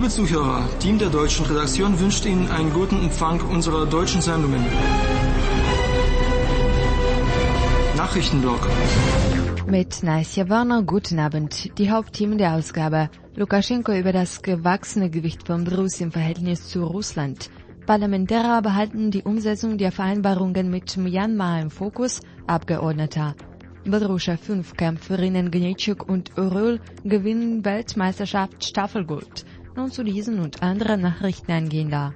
Liebe Zuhörer, Team der deutschen Redaktion wünscht Ihnen einen guten Empfang unserer deutschen Sendungen. Nachrichtenblock. Mit Naisja Warner, guten Abend. Die Hauptthemen der Ausgabe. Lukaschenko über das gewachsene Gewicht von Belarus im Verhältnis zu Russland. Parlamentärer behalten die Umsetzung der Vereinbarungen mit Myanmar im Fokus, Abgeordneter. Belarussische Fünfkämpferinnen Gnitschuk und Orol gewinnen Weltmeisterschaft Staffelgold. Nun zu diesen und anderen Nachrichten eingehender.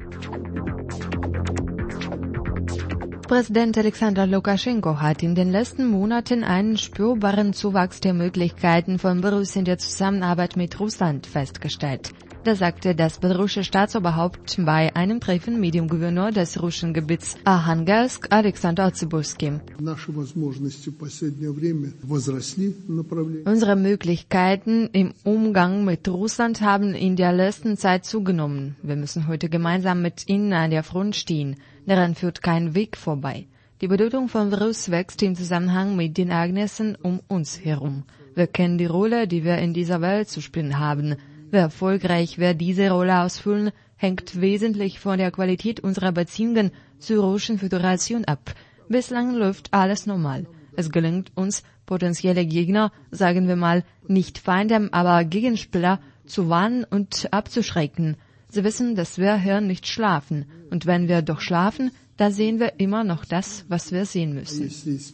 Präsident Alexander Lukaschenko hat in den letzten Monaten einen spürbaren Zuwachs der Möglichkeiten von Belarus in der Zusammenarbeit mit Russland festgestellt. Das sagte das belarussische Staatsoberhaupt bei einem Treffen mit dem Gouverneur des russischen Gebiets Archangelsk Alexander Zyburski. Unsere Möglichkeiten im Umgang mit Russland haben in der letzten Zeit zugenommen. Wir müssen heute gemeinsam mit ihnen an der Front stehen. Daran führt kein Weg vorbei. Die Bedeutung von Belarus wächst im Zusammenhang mit den Ereignissen um uns herum. Wir kennen die Rolle, die wir in dieser Welt zu spielen haben. Wie erfolgreich wir diese Rolle ausfüllen, hängt wesentlich von der Qualität unserer Beziehungen zur Russischen Föderation ab. Bislang läuft alles normal. Es gelingt uns, potenzielle Gegner, sagen wir mal, nicht Feinde, aber Gegenspieler, zu warnen und abzuschrecken. Sie wissen, dass wir hier nicht schlafen. Und wenn wir doch schlafen, da sehen wir immer noch das, was wir sehen müssen.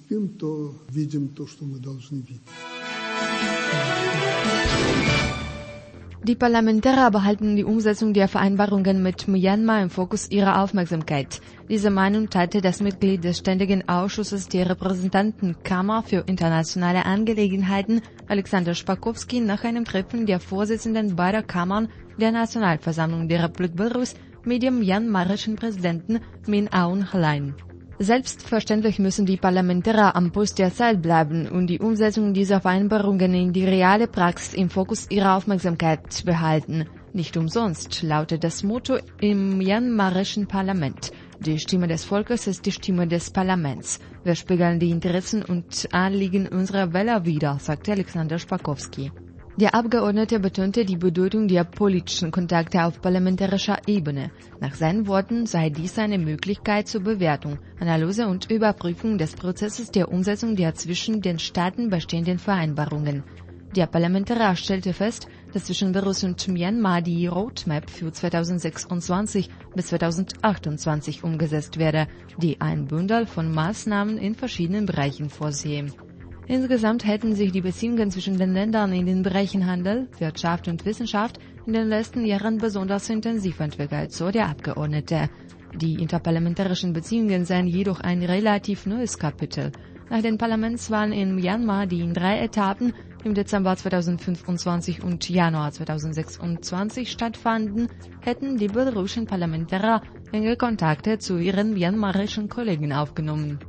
Die Parlamentärer behalten die Umsetzung der Vereinbarungen mit Myanmar im Fokus ihrer Aufmerksamkeit. Diese Meinung teilte das Mitglied des Ständigen Ausschusses der Repräsentantenkammer für internationale Angelegenheiten, Alexander Spakowski, nach einem Treffen der Vorsitzenden beider Kammern der Nationalversammlung der Republik Belarus mit dem myanmarischen Präsidenten Min Aung Hlaing. Selbstverständlich müssen die Parlamentärer am Puls der Zeit bleiben und die Umsetzung dieser Vereinbarungen in die reale Praxis im Fokus ihrer Aufmerksamkeit behalten. Nicht umsonst lautet das Motto im myanmarischen Parlament. Die Stimme des Volkes ist die Stimme des Parlaments. Wir spiegeln die Interessen und Anliegen unserer Wähler wider, sagte Alexander Spakowski. Der Abgeordnete betonte die Bedeutung der politischen Kontakte auf parlamentarischer Ebene. Nach seinen Worten sei dies eine Möglichkeit zur Bewertung, Analyse und Überprüfung des Prozesses der Umsetzung der zwischen den Staaten bestehenden Vereinbarungen. Der Parlamentarier stellte fest, dass zwischen Belarus und Myanmar die Roadmap für 2026 bis 2028 umgesetzt werde, die ein Bündel von Maßnahmen in verschiedenen Bereichen vorsehe. Insgesamt hätten sich die Beziehungen zwischen den Ländern in den Bereichen Handel, Wirtschaft und Wissenschaft in den letzten Jahren besonders intensiv entwickelt, so der Abgeordnete. Die interparlamentarischen Beziehungen seien jedoch ein relativ neues Kapitel. Nach den Parlamentswahlen in Myanmar, die in 3 Etappen im Dezember 2025 und Januar 2026 stattfanden, hätten die belarussischen Parlamentarier enge Kontakte zu ihren myanmarischen Kollegen aufgenommen.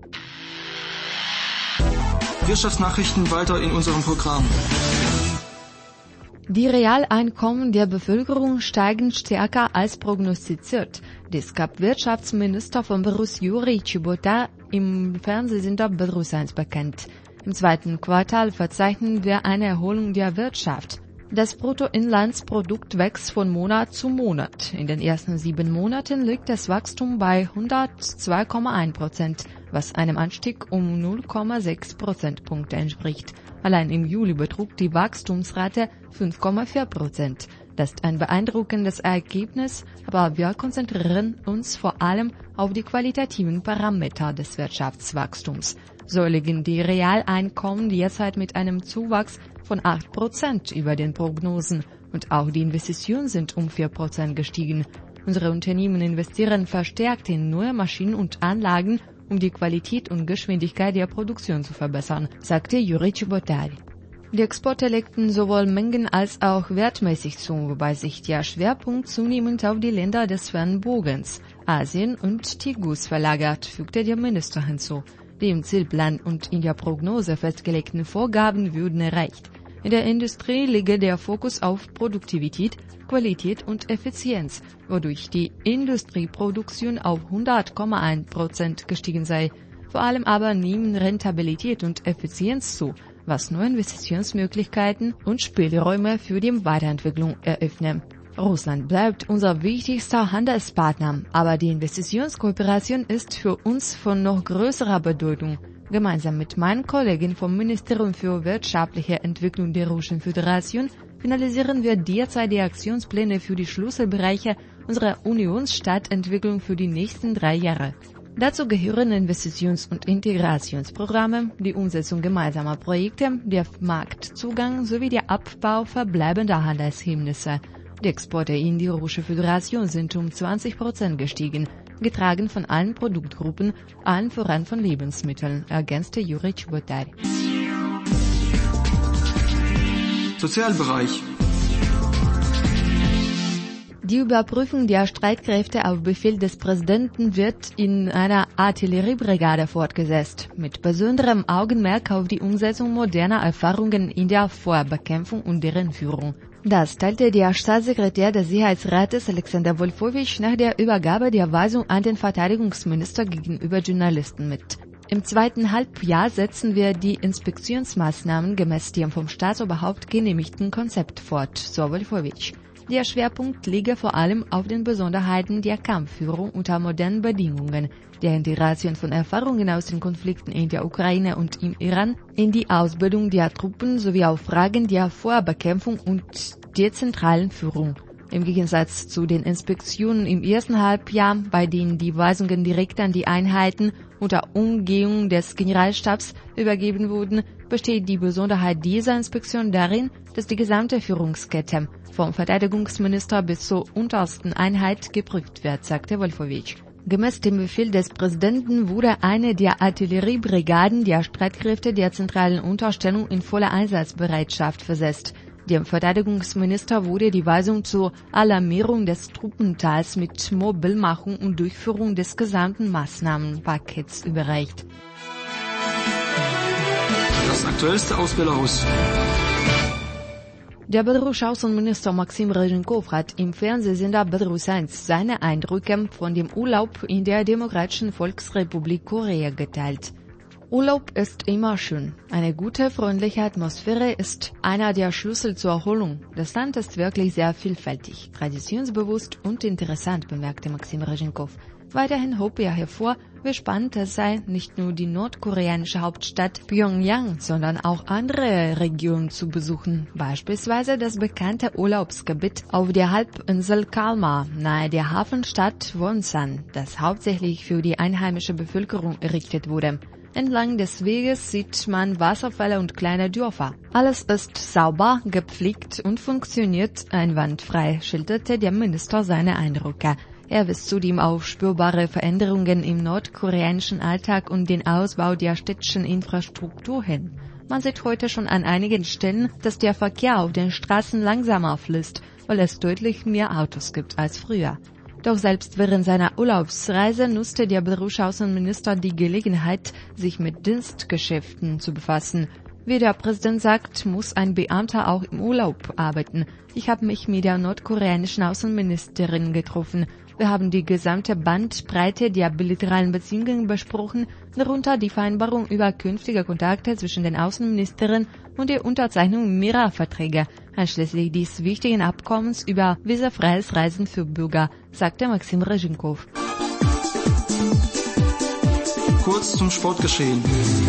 Wirtschaftsnachrichten weiter in unserem Programm. Die Realeinkommen der Bevölkerung steigen stärker als prognostiziert. Dies gab Wirtschaftsminister von Belarus Yuri Chibota im Fernsehsender Belarus 1 bekannt. Im zweiten Quartal verzeichnen wir eine Erholung der Wirtschaft. Das Bruttoinlandsprodukt wächst von Monat zu Monat. In den ersten 7 Monaten liegt das Wachstum bei 102,1%, was einem Anstieg um 0,6 Prozentpunkte entspricht. Allein im Juli betrug die Wachstumsrate 5,4%. Das ist ein beeindruckendes Ergebnis, aber wir konzentrieren uns vor allem auf die qualitativen Parameter des Wirtschaftswachstums. So liegen die Realeinkommen derzeit mit einem Zuwachs von 8% über den Prognosen und auch die Investitionen sind um 4% gestiegen. Unsere Unternehmen investieren verstärkt in neue Maschinen und Anlagen, um die Qualität und Geschwindigkeit der Produktion zu verbessern, sagte Yuri Chibota. Die Exporte legten sowohl mengen- als auch wertmäßig zu, wobei sich der Schwerpunkt zunehmend auf die Länder des fernen Bogens, Asien und Tigris verlagert, fügte der Minister hinzu. Die im Zielplan und in der Prognose festgelegten Vorgaben würden erreicht. In der Industrie liege der Fokus auf Produktivität, Qualität und Effizienz, wodurch die Industrieproduktion auf 100,1% gestiegen sei. Vor allem aber nehmen Rentabilität und Effizienz zu, was neue Investitionsmöglichkeiten und Spielräume für die Weiterentwicklung eröffnen. Russland bleibt unser wichtigster Handelspartner, aber die Investitionskooperation ist für uns von noch größerer Bedeutung. Gemeinsam mit meinen Kollegen vom Ministerium für wirtschaftliche Entwicklung der Russischen Föderation finalisieren wir derzeit die Aktionspläne für die Schlüsselbereiche unserer Unionsstadtentwicklung für die nächsten 3 Jahre. Dazu gehören Investitions- und Integrationsprogramme, die Umsetzung gemeinsamer Projekte, der Marktzugang sowie der Abbau verbleibender Handelshemmnisse. Die Exporte in die Russische Föderation sind um 20% gestiegen, getragen von allen Produktgruppen, allen voran von Lebensmitteln, ergänzte Juri Chbotar. Sozialbereich. Die Überprüfung der Streitkräfte auf Befehl des Präsidenten wird in einer Artilleriebrigade fortgesetzt, mit besonderem Augenmerk auf die Umsetzung moderner Erfahrungen in der Feuerbekämpfung und deren Führung. Das teilte der Staatssekretär des Sicherheitsrates Alexander Wolfowitsch nach der Übergabe der Weisung an den Verteidigungsminister gegenüber Journalisten mit. Im zweiten Halbjahr setzen wir die Inspektionsmaßnahmen gemäß dem vom Staatsoberhaupt genehmigten Konzept fort, so Wolfowitsch. Der Schwerpunkt liege vor allem auf den Besonderheiten der Kampfführung unter modernen Bedingungen, der Integration von Erfahrungen aus den Konflikten in der Ukraine und im Iran, in die Ausbildung der Truppen sowie auf Fragen der Feuerbekämpfung und der zentralen Führung. Im Gegensatz zu den Inspektionen im ersten Halbjahr, bei denen die Weisungen direkt an die Einheiten unter Umgehung des Generalstabs übergeben wurden, besteht die Besonderheit dieser Inspektion darin, dass die gesamte Führungskette vom Verteidigungsminister bis zur untersten Einheit geprüft wird, sagte Wolfowitsch. Gemäß dem Befehl des Präsidenten wurde eine der Artilleriebrigaden der Streitkräfte der zentralen Unterstellung in voller Einsatzbereitschaft versetzt. Dem Verteidigungsminister wurde die Weisung zur Alarmierung des Truppenteils mit Mobilmachung und Durchführung des gesamten Maßnahmenpakets überreicht. Das aktuellste aus Belarus. Der belarussische Außenminister Maxim Rezhenkov hat im Fernsehsender Belarus 1 seine Eindrücke von dem Urlaub in der Demokratischen Volksrepublik Korea geteilt. Urlaub ist immer schön. Eine gute, freundliche Atmosphäre ist einer der Schlüssel zur Erholung. Das Land ist wirklich sehr vielfältig, traditionsbewusst und interessant, bemerkte Maxim Rezhenkov. Weiterhin hob er hervor, wie spannend es sei, nicht nur die nordkoreanische Hauptstadt Pyongyang, sondern auch andere Regionen zu besuchen, beispielsweise das bekannte Urlaubsgebiet auf der Halbinsel Kalmar, nahe der Hafenstadt Wonsan, das hauptsächlich für die einheimische Bevölkerung errichtet wurde. Entlang des Weges sieht man Wasserfälle und kleine Dörfer. Alles ist sauber, gepflegt und funktioniert einwandfrei, schilderte der Minister seine Eindrücke. Er wies zudem auf spürbare Veränderungen im nordkoreanischen Alltag und den Ausbau der städtischen Infrastruktur hin. Man sieht heute schon an einigen Stellen, dass der Verkehr auf den Straßen langsamer fließt, weil es deutlich mehr Autos gibt als früher. Doch selbst während seiner Urlaubsreise nutzte der belarussische Außenminister die Gelegenheit, sich mit Dienstgeschäften zu befassen. Wie der Präsident sagt, muss ein Beamter auch im Urlaub arbeiten. Ich habe mich mit der nordkoreanischen Außenministerin getroffen. Wir haben die gesamte Bandbreite der bilateralen Beziehungen besprochen, darunter die Vereinbarung über künftige Kontakte zwischen den Außenministerinnen und die Unterzeichnung mehrerer Verträge, einschließlich des wichtigen Abkommens über visafreies Reisen für Bürger, sagte Maxim Rezhenkov. Kurz zum Sportgeschehen.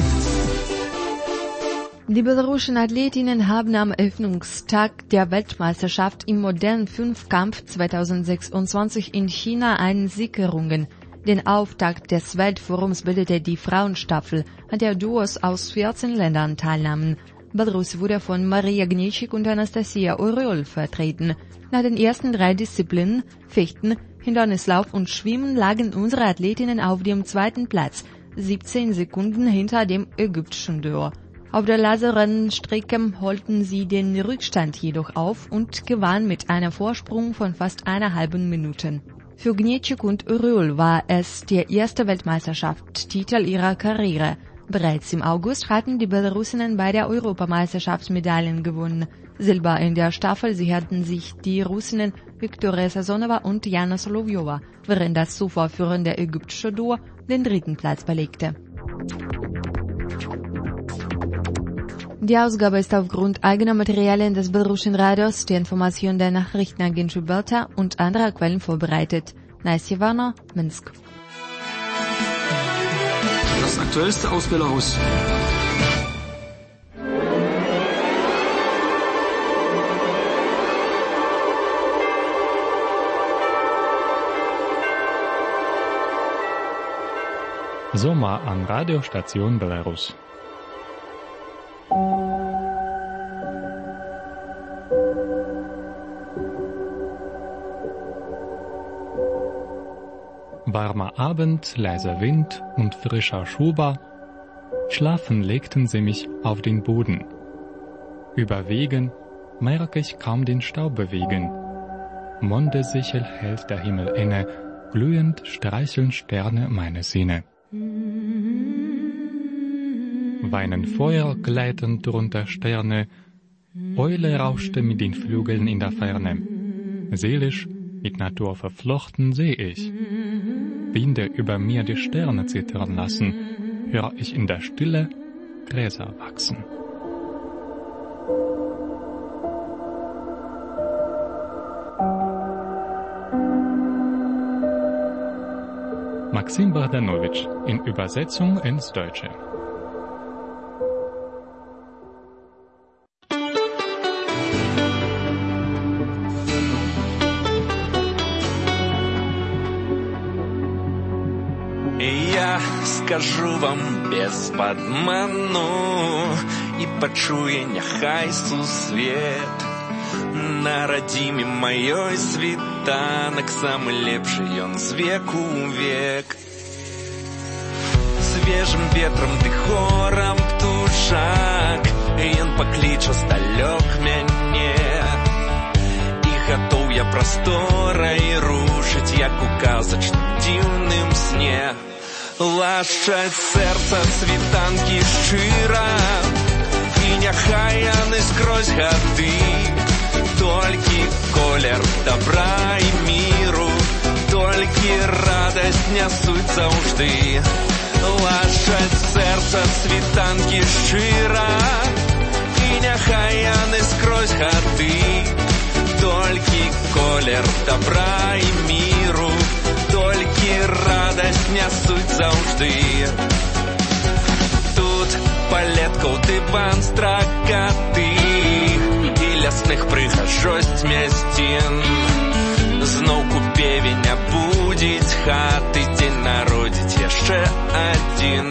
Die belarussischen Athletinnen haben am Eröffnungstag der Weltmeisterschaft im modernen Fünfkampf 2026 in China einen Sieg errungen. Den Auftakt des Weltforums bildete die Frauenstaffel, an der Duos aus 14 Ländern teilnahmen. Belarus wurde von Maria Gnitschik und Anastasia Oriol vertreten. Nach den ersten 3 Disziplinen, Fechten, Hindernislauf und Schwimmen, lagen unsere Athletinnen auf dem 2. Platz, 17 Sekunden hinter dem ägyptischen Duo. Auf der Laserrennstrecke holten sie den Rückstand jedoch auf und gewannen mit einem Vorsprung von fast einer halben Minute. Für Gnitschik und Oriol war es der erste Weltmeisterschaftstitel ihrer Karriere. Bereits im August hatten die Belarusinnen bei der Europameisterschaft Medaillen gewonnen. Silber in der Staffel sicherten sich die Russinnen Viktoria Sazonova und Jana Solovjova, während das zuvor führende ägyptische Duo den 3. Platz belegte. Die Ausgabe ist aufgrund eigener Materialien des belarussischen Radios, die Information der Nachrichtenagentur Belta und anderer Quellen vorbereitet. Naisjevana, Minsk. Das Aktuellste aus Belarus. Sommer an Radiostation Belarus. Warmer Abend, leiser Wind und frischer Schuber. Schlafen legten sie mich auf den Boden. Über Wegen merke ich kaum den Staub bewegen. Mondesichel hält der Himmel inne, glühend streicheln Sterne meine Sinne. Weinen Feuer gleiten drunter Sterne, Eule rauschte mit den Flügeln in der Ferne. Seelisch, mit Natur verflochten, seh ich. Winde über mir die Sterne zittern lassen, hör ich in der Stille Gräser wachsen. Maxim Bogdanowitsch in Übersetzung ins Deutsche. Я скажу вам без подману, і почує нехай сусвет. На радзіме маёй світанак, самы лепшы ён з веку ў век. Свежым ветрам ды хорам птушак, ён пакліча здалёк мяне. І гатоў я прасторай рушыць, як у казачным дзіўным сне. Лашчаць сэрца світанкі шчыра, і няхай яны скрозь гады. Толькі колер добра і міру, толькі радасць нясуць заўжды. Лашчаць сэрца світанкі шчыра, і няхай яны скрозь гады. Толькі колер добра і міру, толькі радасць нясуць заўжды. Тут палеткаў дыван стракаты, і лясных прыгажосць мясцін. Зноўку певеня будзіць хаты, дзень народзіць яшчэ адзін.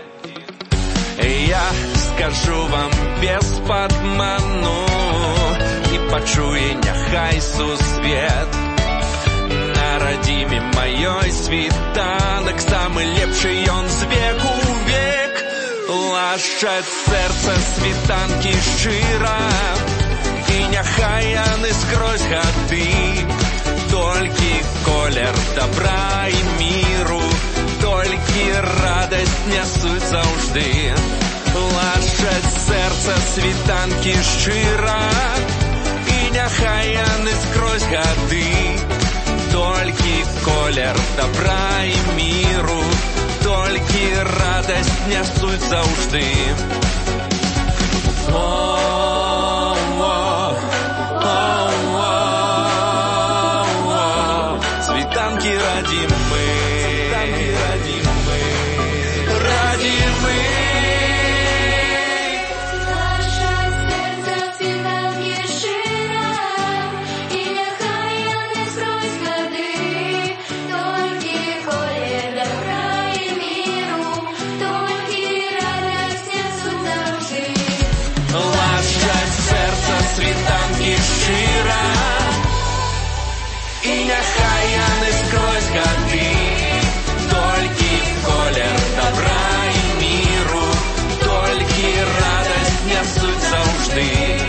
Я скажу вам без падману, і пачуе няхай сусвет. На радзіме маёй світанак, самы лепшы ён з веку ў век. Лашчаць сэрца світанкі шчыра, і няхай яны скрозь гады. Толькі колер добра і міру, толькі радасць нясуць заўжды. Лашчаць сэрца світанкі шчыра, і няхай яны скрозь гады. Толькі колер добра і міру, толькі радасць нясуць заўжды. Світанкі радзім мы, радзім мы, радзім мы. Світанкі шчыра, і няхай яны скрозь гады. Толькі колер добра і міру, толькі радасць нясуць заўжды.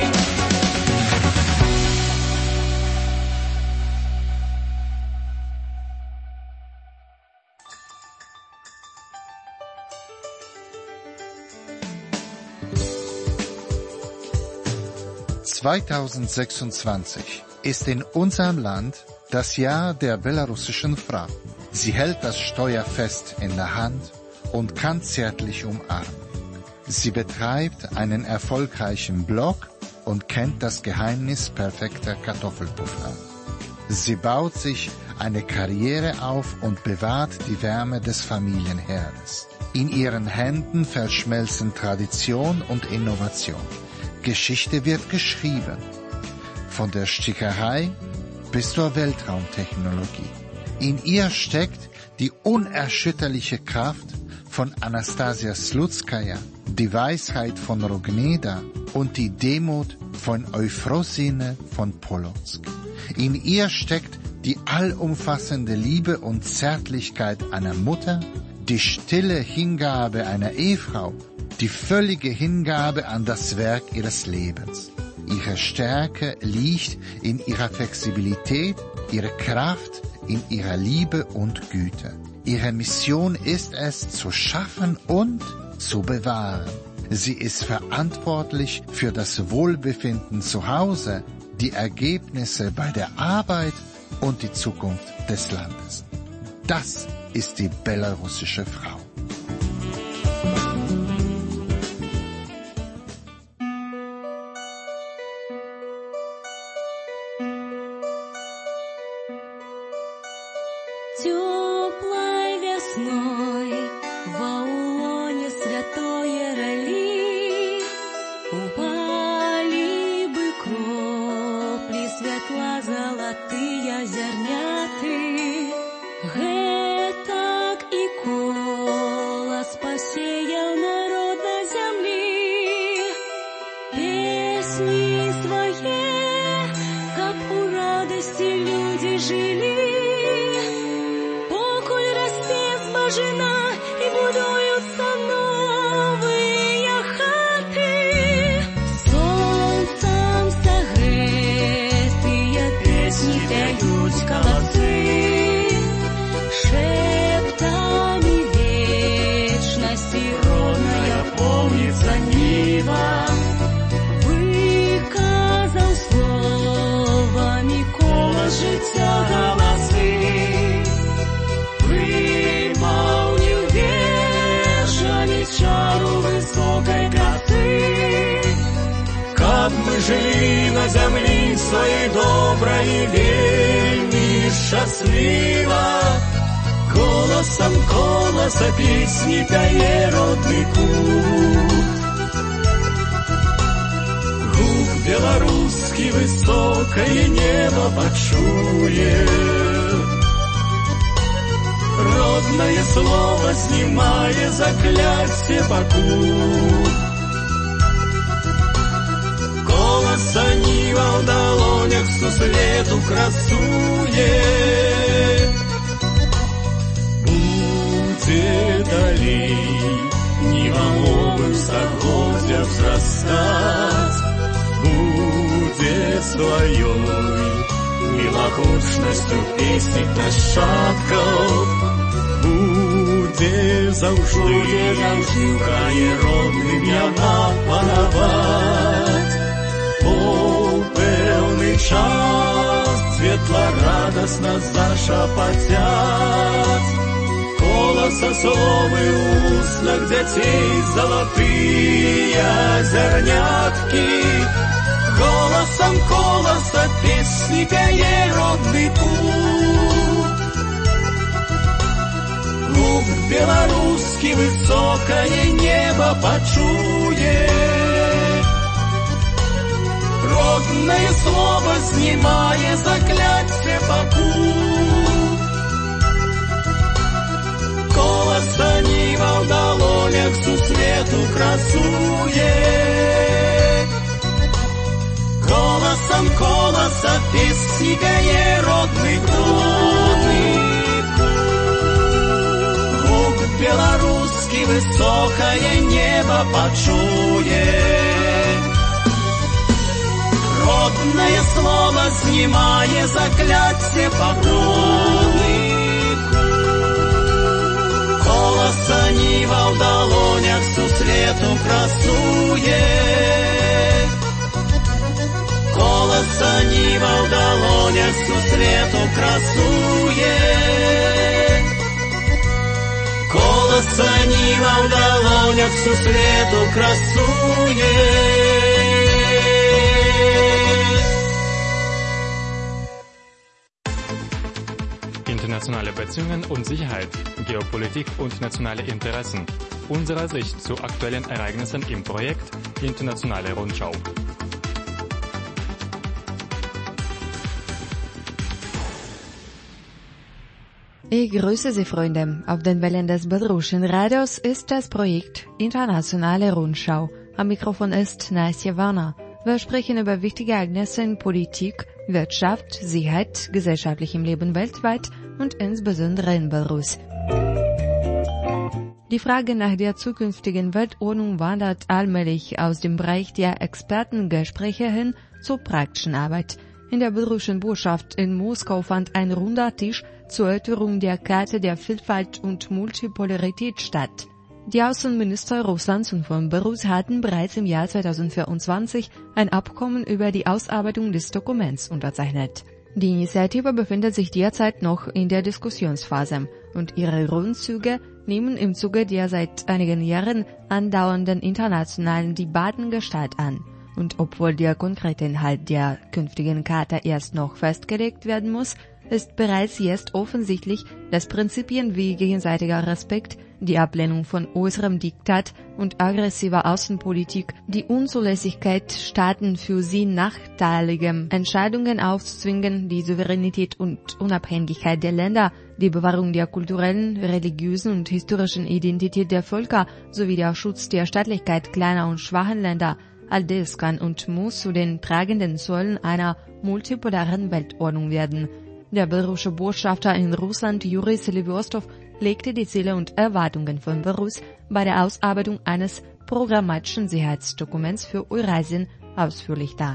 ...2026 ist in unserem Land das Jahr der belarussischen Frau. Sie hält das Steuerfest in der Hand und kann zärtlich umarmen. Sie betreibt einen erfolgreichen Blog und kennt das Geheimnis perfekter Kartoffelpuffer. Sie baut sich eine Karriere auf und bewahrt die Wärme des Familienherdes. In ihren Händen verschmelzen Tradition und Innovation. Geschichte wird geschrieben. Von der Stickerei bis zur Weltraumtechnologie. In ihr steckt die unerschütterliche Kraft von Anastasia Slutskaya, die Weisheit von Rogneda und die Demut von Euphrosyne von Polotsk. In ihr steckt die allumfassende Liebe und Zärtlichkeit einer Mutter, die stille Hingabe einer Ehefrau, die völlige Hingabe an das Werk ihres Lebens. Ihre Stärke liegt in ihrer Flexibilität, ihre Kraft in ihrer Liebe und Güte. Ihre Mission ist es, zu schaffen und zu bewahren. Sie ist verantwortlich für das Wohlbefinden zu Hause, die Ergebnisse bei der Arbeit und die Zukunft des Landes. Das ist die belarussische Frau. Теплой весной в Аулоне святое роли упали бы кропли светло-золотые зерняты. Гэтак и колос посеял народ на земли песни свои, как у радости люди жили. Жена и будуются новые хаты, солнцем согретые песни поют колосы, шептами вечности родная помнится нива, выказал словами колос життя голосы. Чару высокой красы, как мы жили на земле своей доброй и вельми счастливо, голосом колоса песни пяе родный кут. Гук белорусский высокое небо почует, родное слово, снимая заклятие покут. Голоса нива в долонях всю свету красует. Будет далей нива новым согодя взрастать, будет своей милохушностью песни нащадков, буде завжди крає родним яна панавать. О, певний час світла радостно зашапотять, колоса словы устных детей золотые зернятки, голосом колоса песни пяе родный путь. Лук белорусский высокое небо почует, родное слово снимая заклятие покут. Колоса нива в долонях всю свету красует, голосом колоса песни пяе родный кут. Белорусский высокое небо почует, родное слово снимая заклятие покут. Колоса нива в долонях всю свету красует, колоса нива в долонях всю свету красует. Колос Цаніва в долонях сусвету красує. Internationale Beziehungen und Sicherheit, Geopolitik und nationale Interessen. Unsere Sicht zu aktuellen Ereignissen im Projekt Internationale Rundschau. Ich grüße Sie, Freunde. Auf den Wellen des Belarussischen Radios ist das Projekt Internationale Rundschau. Am Mikrofon ist Nasja Warner. Wir sprechen über wichtige Ereignisse in Politik, Wirtschaft, Sicherheit, gesellschaftlichem Leben weltweit und insbesondere in Belarus. Die Frage nach der zukünftigen Weltordnung wandert allmählich aus dem Bereich der Expertengespräche hin zur praktischen Arbeit. In der belarussischen Botschaft in Moskau fand ein runder Tisch zur Erörterung der Charta der Vielfalt und Multipolarität statt. Die Außenminister Russlands und von Belarus hatten bereits im Jahr 2024 ein Abkommen über die Ausarbeitung des Dokuments unterzeichnet. Die Initiative befindet sich derzeit noch in der Diskussionsphase und ihre Grundzüge nehmen im Zuge der seit einigen Jahren andauernden internationalen Debatten Gestalt an. Und obwohl der konkrete Inhalt der künftigen Charta erst noch festgelegt werden muss, ist bereits jetzt offensichtlich, dass Prinzipien wie gegenseitiger Respekt, die Ablehnung von äußerem Diktat und aggressiver Außenpolitik, die Unzulässigkeit, Staaten für sie nachteilige Entscheidungen aufzuzwingen, die Souveränität und Unabhängigkeit der Länder, die Bewahrung der kulturellen, religiösen und historischen Identität der Völker sowie der Schutz der Staatlichkeit kleiner und schwachen Länder, all das kann und muss zu den tragenden Säulen einer multipolaren Weltordnung werden. Der belarussische Botschafter in Russland, Juri Selivostov, legte die Ziele und Erwartungen von Belarus bei der Ausarbeitung eines programmatischen Sicherheitsdokuments für Eurasien ausführlich dar.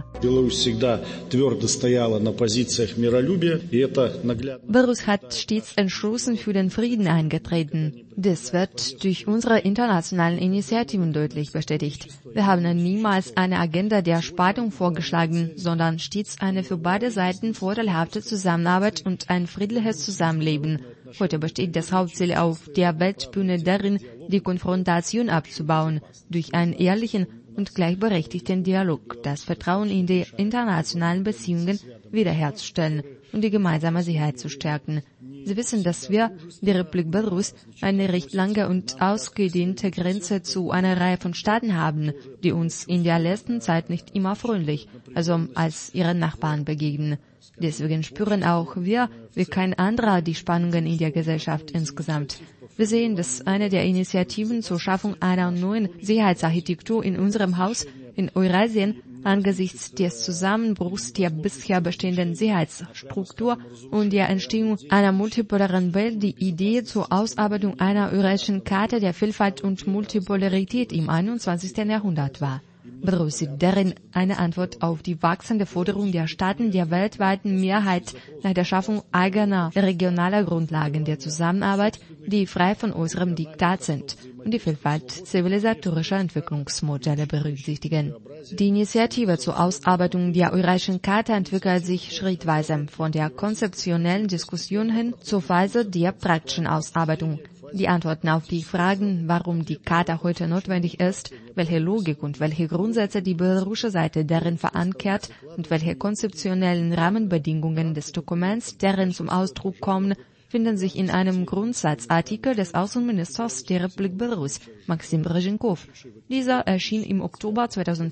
Belarus hat stets entschlossen für den Frieden eingetreten. Das wird durch unsere internationalen Initiativen deutlich bestätigt. Wir haben niemals eine Agenda der Spaltung vorgeschlagen, sondern stets eine für beide Seiten vorteilhafte Zusammenarbeit und ein friedliches Zusammenleben. Heute besteht das Hauptziel auf der Weltbühne darin, die Konfrontation abzubauen, durch einen ehrlichen und gleichberechtigten Dialog, das Vertrauen in die internationalen Beziehungen wiederherzustellen und die gemeinsame Sicherheit zu stärken. Sie wissen, dass wir, die Republik Belarus, eine recht lange und ausgedehnte Grenze zu einer Reihe von Staaten haben, die uns in der letzten Zeit nicht immer freundlich, also als ihre Nachbarn begegnen. Deswegen spüren auch wir, wie kein anderer, die Spannungen in der Gesellschaft insgesamt. Wir sehen, dass eine der Initiativen zur Schaffung einer neuen Sicherheitsarchitektur in unserem Haus in Eurasien angesichts des Zusammenbruchs der bisher bestehenden Sicherheitsstruktur und der Entstehung einer multipolaren Welt die Idee zur Ausarbeitung einer eurasischen Charta der Vielfalt und Multipolarität im 21. Jahrhundert war. Belarus sieht darin eine Antwort auf die wachsende Forderung der Staaten der weltweiten Mehrheit nach der Schaffung eigener regionaler Grundlagen der Zusammenarbeit, die frei von äußerem Diktat sind und die Vielfalt zivilisatorischer Entwicklungsmodelle berücksichtigen. Die Initiative zur Ausarbeitung der Eurasischen Charta entwickelt sich schrittweise von der konzeptionellen Diskussion hin zur Phase der praktischen Ausarbeitung. Die Antworten auf die Fragen, warum die Charta heute notwendig ist, welche Logik und welche Grundsätze die belarussische Seite darin verankert und welche konzeptionellen Rahmenbedingungen des Dokuments darin zum Ausdruck kommen, finden sich in einem Grundsatzartikel des Außenministers der Republik Belarus, Maxim Brzezinkow. Dieser erschien im Oktober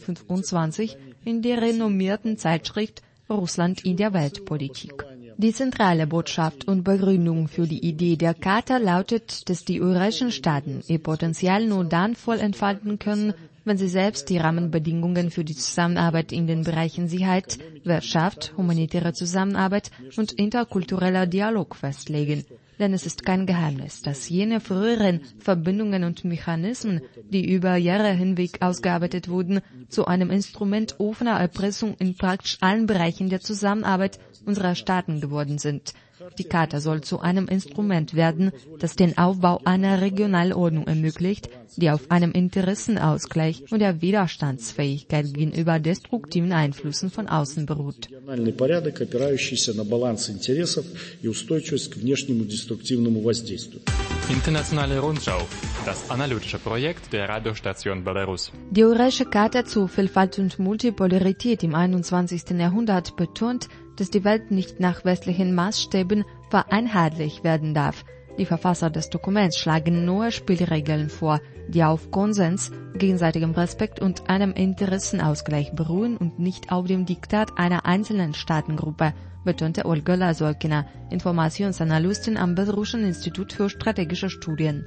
2025 in der renommierten Zeitschrift Russland in der Weltpolitik. Die zentrale Botschaft und Begründung für die Idee der Charta lautet, dass die eurasischen Staaten ihr Potenzial nur dann voll entfalten können, wenn sie selbst die Rahmenbedingungen für die Zusammenarbeit in den Bereichen Sicherheit, Wirtschaft, humanitäre Zusammenarbeit und interkultureller Dialog festlegen. Denn es ist kein Geheimnis, dass jene früheren Verbindungen und Mechanismen, die über Jahre hinweg ausgearbeitet wurden, zu einem Instrument offener Erpressung in praktisch allen Bereichen der Zusammenarbeit unserer Staaten geworden sind. Die Charta soll zu einem Instrument werden, das den Aufbau einer Regionalordnung ermöglicht, die auf einem Interessenausgleich und der Widerstandsfähigkeit gegenüber destruktiven Einflüssen von außen beruht. Internationale Rundschau, das analytische Projekt der Radiostation Belarus. Die Eurasische Charta zu Vielfalt und Multipolarität im 21. Jahrhundert betont, dass die Welt nicht nach westlichen Maßstäben vereinheitlicht werden darf. Die Verfasser des Dokuments schlagen neue Spielregeln vor, die auf Konsens, gegenseitigem Respekt und einem Interessenausgleich beruhen und nicht auf dem Diktat einer einzelnen Staatengruppe, betonte Olga Lasolkina, Informationsanalystin am Belarussischen Institut für strategische Studien.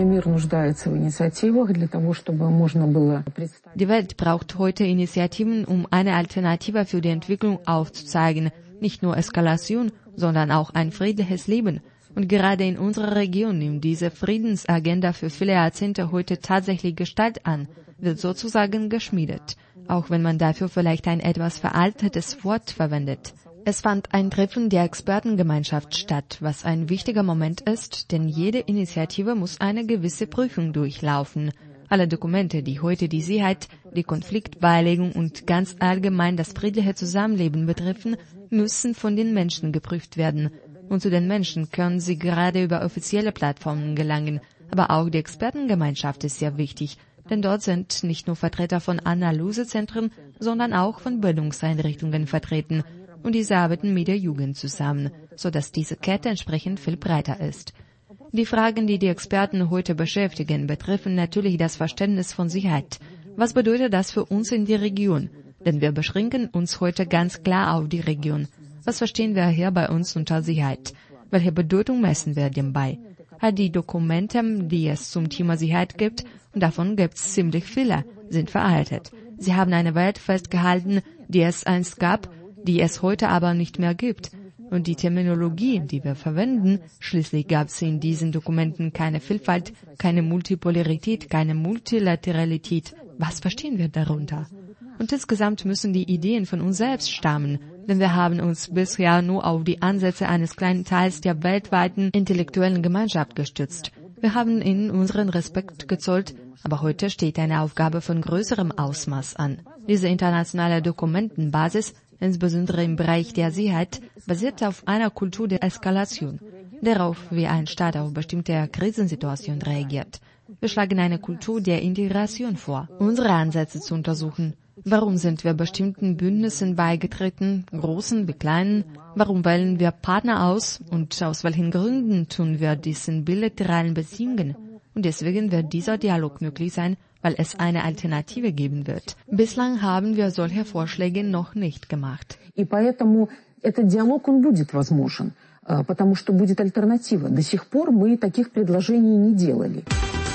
Die Welt braucht heute Initiativen, um eine Alternative für die Entwicklung aufzuzeigen. Nicht nur Eskalation, sondern auch ein friedliches Leben. Und gerade in unserer Region nimmt diese Friedensagenda für viele Jahrzehnte heute tatsächlich Gestalt an, wird sozusagen geschmiedet, auch wenn man dafür vielleicht ein etwas veraltetes Wort verwendet. Es fand ein Treffen der Expertengemeinschaft statt, was ein wichtiger Moment ist, denn jede Initiative muss eine gewisse Prüfung durchlaufen. Alle Dokumente, die heute die Sicherheit, die Konfliktbeilegung und ganz allgemein das friedliche Zusammenleben betreffen, müssen von den Menschen geprüft werden. Und zu den Menschen können sie gerade über offizielle Plattformen gelangen. Aber auch die Expertengemeinschaft ist sehr wichtig, denn dort sind nicht nur Vertreter von Analysezentren, sondern auch von Bildungseinrichtungen vertreten. Und diese arbeiten mit der Jugend zusammen, sodass diese Kette entsprechend viel breiter ist. Die Fragen, die die Experten heute beschäftigen, betreffen natürlich das Verständnis von Sicherheit. Was bedeutet das für uns in der Region? Denn wir beschränken uns heute ganz klar auf die Region. Was verstehen wir hier bei uns unter Sicherheit? Welche Bedeutung messen wir dem bei? All die Dokumente, die es zum Thema Sicherheit gibt, und davon gibt es ziemlich viele, sind veraltet. Sie haben eine Welt festgehalten, die es einst gab, die es heute aber nicht mehr gibt. Und die Terminologie, die wir verwenden, schließlich gab es in diesen Dokumenten keine Vielfalt, keine Multipolarität, keine Multilateralität. Was verstehen wir darunter? Und insgesamt müssen die Ideen von uns selbst stammen, denn wir haben uns bisher nur auf die Ansätze eines kleinen Teils der weltweiten intellektuellen Gemeinschaft gestützt. Wir haben ihnen unseren Respekt gezollt, aber heute steht eine Aufgabe von größerem Ausmaß an. Diese internationale Dokumentenbasis, insbesondere im Bereich der Sicherheit, basiert auf einer Kultur der Eskalation, darauf, wie ein Staat auf bestimmte Krisensituationen reagiert. Wir schlagen eine Kultur der Integration vor, unsere Ansätze zu untersuchen. Warum sind wir bestimmten Bündnissen beigetreten, großen wie kleinen? Warum wählen wir Partner aus und aus welchen Gründen tun wir dies in bilateralen Beziehungen? Und deswegen wird dieser Dialog möglich sein, weil es eine Alternative geben wird. Bislang haben wir solche Vorschläge noch nicht gemacht. И поэтому этот диалог, он будет возможен, потому что будет альтернатива. До сих пор мы таких предложений не делали.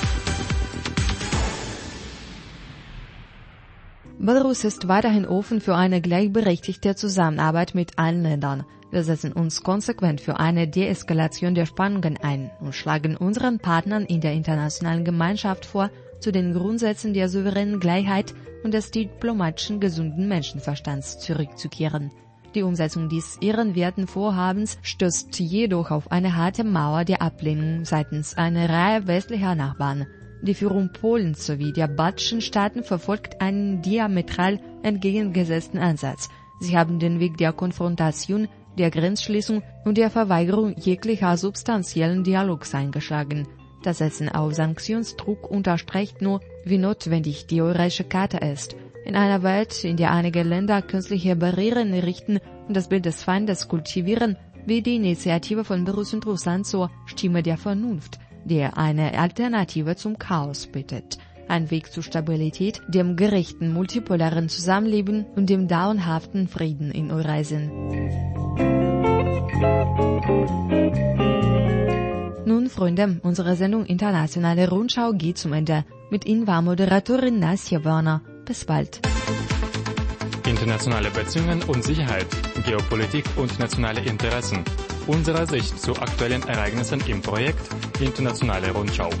Belarus ist weiterhin offen für eine gleichberechtigte Zusammenarbeit mit allen Ländern. Wir setzen uns konsequent für eine Deeskalation der Spannungen ein und schlagen unseren Partnern in der internationalen Gemeinschaft vor, zu den Grundsätzen der souveränen Gleichheit und des diplomatischen gesunden Menschenverstands zurückzukehren. Die Umsetzung dieses ehrenwerten Vorhabens stößt jedoch auf eine harte Mauer der Ablehnung seitens einer Reihe westlicher Nachbarn. Die Führung Polens sowie der baltischen Staaten verfolgt einen diametral entgegengesetzten Ansatz. Sie haben den Weg der Konfrontation, der Grenzschließung und der Verweigerung jeglicher substanziellen Dialogs eingeschlagen. Das Setzen auf Sanktionsdruck unterstreicht nur, wie notwendig die Eurasische Charta ist. In einer Welt, in der einige Länder künstliche Barrieren errichten und das Bild des Feindes kultivieren, wie die Initiative von Belarus und Russland zur Stimme der Vernunft, der eine Alternative zum Chaos bietet. Ein Weg zur Stabilität, dem gerechten multipolaren Zusammenleben und dem dauerhaften Frieden in Eurasien. Nun, Freunde, unsere Sendung Internationale Rundschau geht zum Ende. Mit Ihnen war Moderatorin Nasja Werner. Bis bald. Internationale Beziehungen und Sicherheit, Geopolitik und nationale Interessen. Unsere Sicht zu aktuellen Ereignissen im Projekt Internationale Rundschau.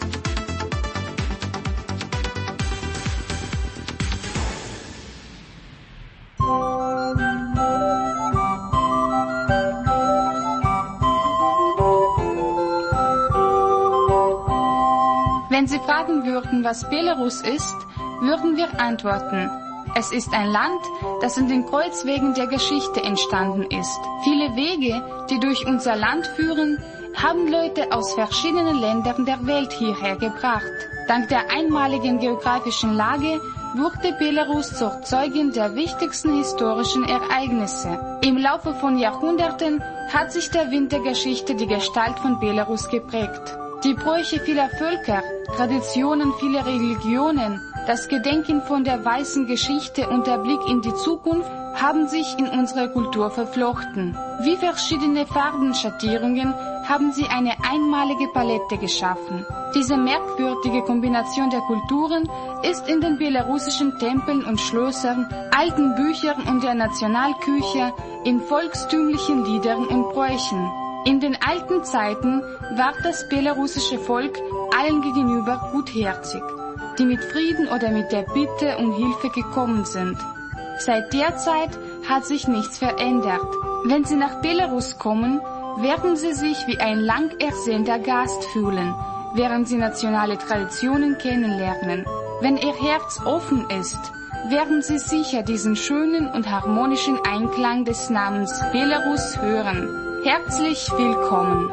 Wenn Sie fragen würden, was Belarus ist, würden wir antworten: Es ist ein Land, das in den Kreuzwegen der Geschichte entstanden ist. Viele Wege, die durch unser Land führen, haben Leute aus verschiedenen Ländern der Welt hierher gebracht. Dank der einmaligen geografischen Lage wurde Belarus zur Zeugin der wichtigsten historischen Ereignisse. Im Laufe von Jahrhunderten hat sich der Wind der Geschichte die Gestalt von Belarus geprägt. Die Bräuche vieler Völker, Traditionen vieler Religionen, das Gedenken von der weißen Geschichte und der Blick in die Zukunft haben sich in unsere Kultur verflochten. Wie verschiedene Farbenschattierungen haben sie eine einmalige Palette geschaffen. Diese merkwürdige Kombination der Kulturen ist in den belarussischen Tempeln und Schlössern, alten Büchern und der Nationalküche, in volkstümlichen Liedern und Bräuchen. In den alten Zeiten war das belarussische Volk allen gegenüber gutherzig, die mit Frieden oder mit der Bitte um Hilfe gekommen sind. Seit der Zeit hat sich nichts verändert. Wenn Sie nach Belarus kommen, werden Sie sich wie ein lang ersehnter Gast fühlen, während Sie nationale Traditionen kennenlernen. Wenn Ihr Herz offen ist, werden Sie sicher diesen schönen und harmonischen Einklang des Namens Belarus hören. Herzlich willkommen!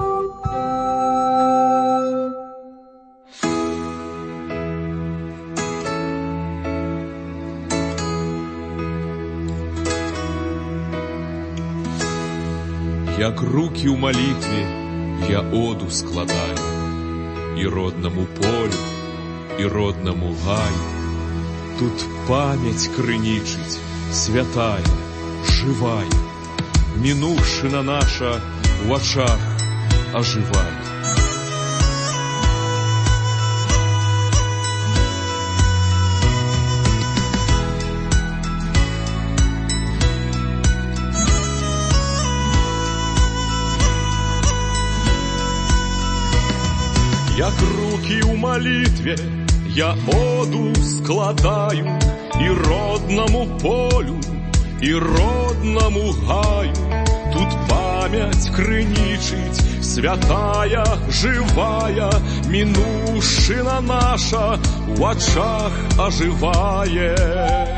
Як руки у молитве, я оду складаю и родному полю, и родному гаю. Тут память крыничить, святая, живая, минувшина наша в очах оживает. Як руки у молитве, я оду складаю и родному полю, и родному гаю. Тут память крыничить, святая, живая, минувшина наша в очах оживает.